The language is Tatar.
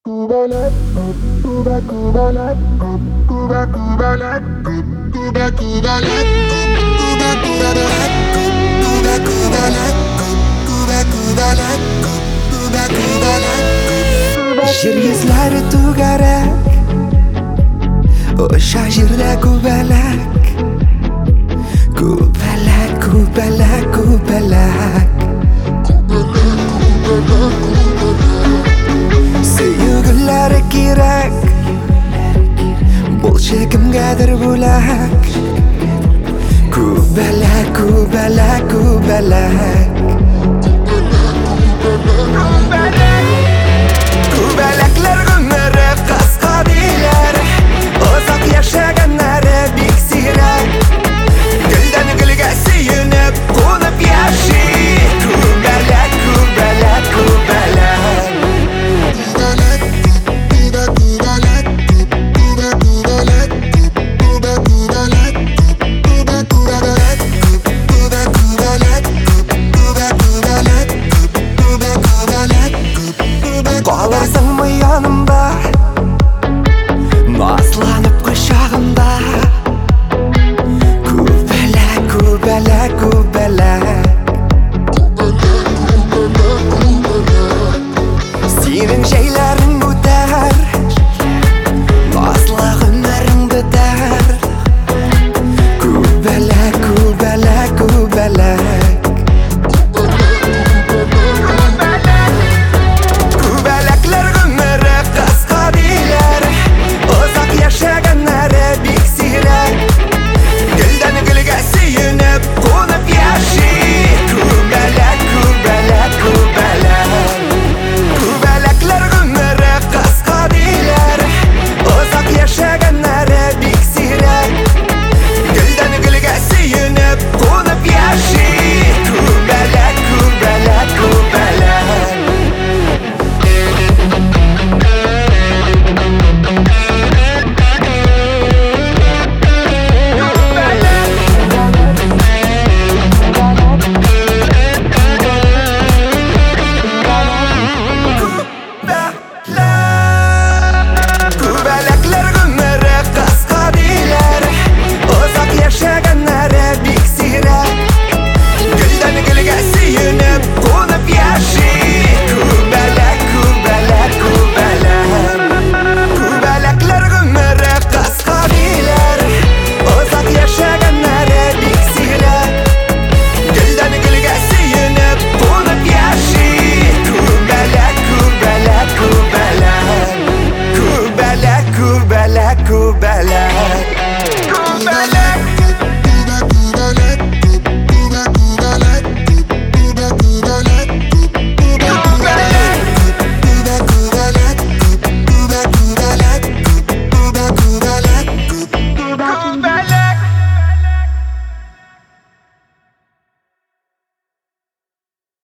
Kubalak, Kuba Kubalak, Kuba Kubalak, Kuba Kubalak, Kuba Kubalak, Kuba Kubalak, Kuba Kubalak, Kuba Kubalak. Жер йөзләре түгәрәк, Оша җирдә күбәләк, Күбәләк, күбәләк, күбәләк. Сөюгеләре кирәк, Булчы кемгәдер бүләк, Күбәләк, күбәләк, күбәләк. Күбәләкләр гомере кыска диләр, Озак яшәгәннәре бик сирәк. Гөлдән гөлгә сөенеп, кунып яши. Күбәләк, күбәләк, күбәләк. Калырсыңмы янымда, назланып кочагымда? Күбәләк, күбәләк, күбәләк.